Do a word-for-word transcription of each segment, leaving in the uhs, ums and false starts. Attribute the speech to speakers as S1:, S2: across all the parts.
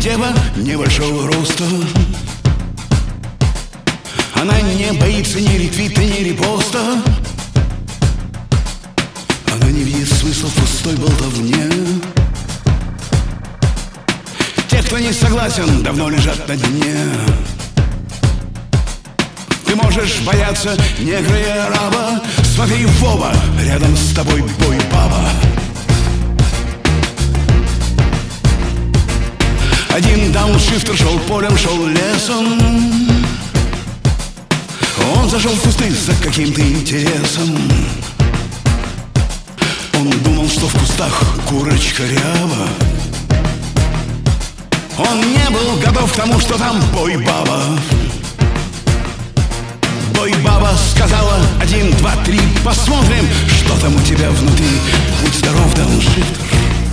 S1: дева небольшого роста. Она не боится ни ретвита, ни репоста. Она не видит смысла в пустой болтовне. Те, кто не согласен, давно лежат на дне. Ты можешь бояться негра и араба. Смотри в оба, рядом с тобой бой-баба. Один дауншифтер шел полем, шел лесом. Он зашел в кусты за каким-то интересом. Он думал, что в кустах курочка ряба. Он не был готов к тому, что там бой-баба. Бой-баба сказала: один, два, три, посмотрим, что там у тебя внутри. Будь здоров, дауншифтер.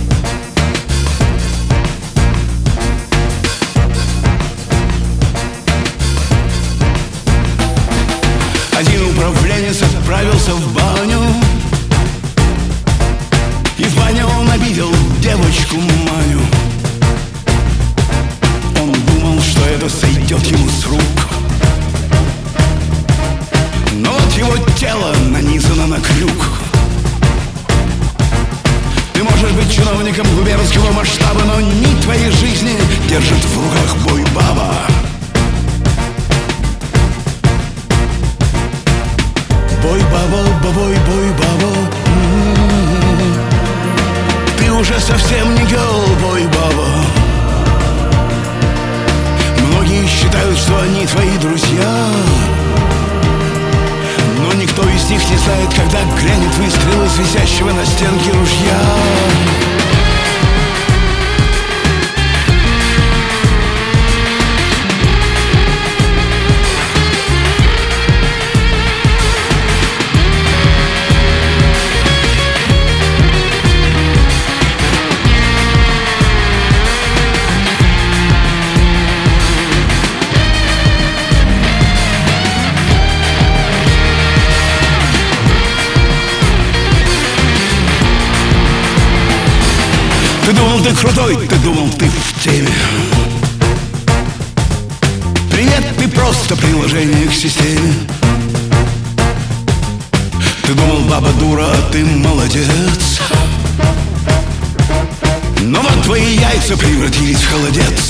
S1: Один управленец отправился в баню, и в бане он обидел девочку Маню. Он думал, что это сойдет ему с рук. Но вот его тело нанизано на крюк. Ты можешь быть чиновником губернского масштаба, но нить твоей жизни держит в руках бой-баба. Бой-баба, бабой, бой-баба. М-м-м. Ты уже совсем не герл, бой-баба. Многие считают, что они твои друзья, но никто из них не знает, когда грянет выстрел из висящего на стенке ружья. Ты думал, ты крутой, ты думал, ты в теме. Привет, ты просто приложение к системе. Ты думал, баба дура, а ты молодец. Но вот твои яйца превратились в холодец.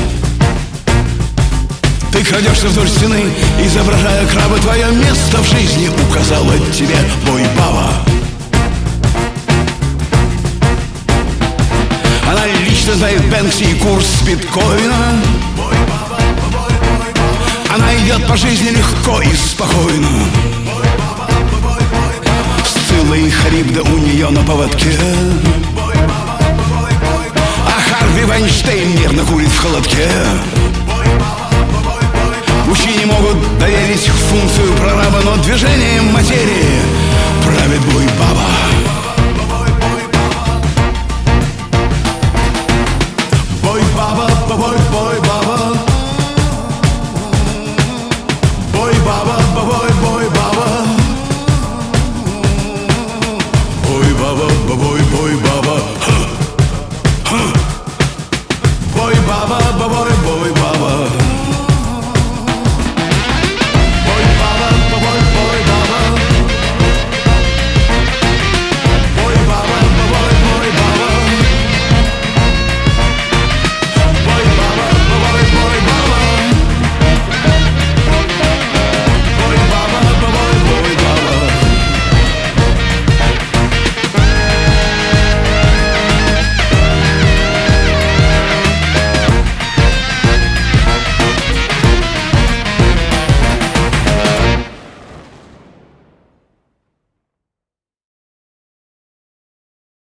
S1: Ты крадешься вдоль стены, изображая краба. Твое место в жизни указала тебе бой-баба. Она лично знает Бэнкси и курс биткоина. Она идет по жизни легко и спокойно. Сцилла и Харибда у нее на поводке, а Харви Вайнштейн нервно курит в холодке. Мужчине могут доверить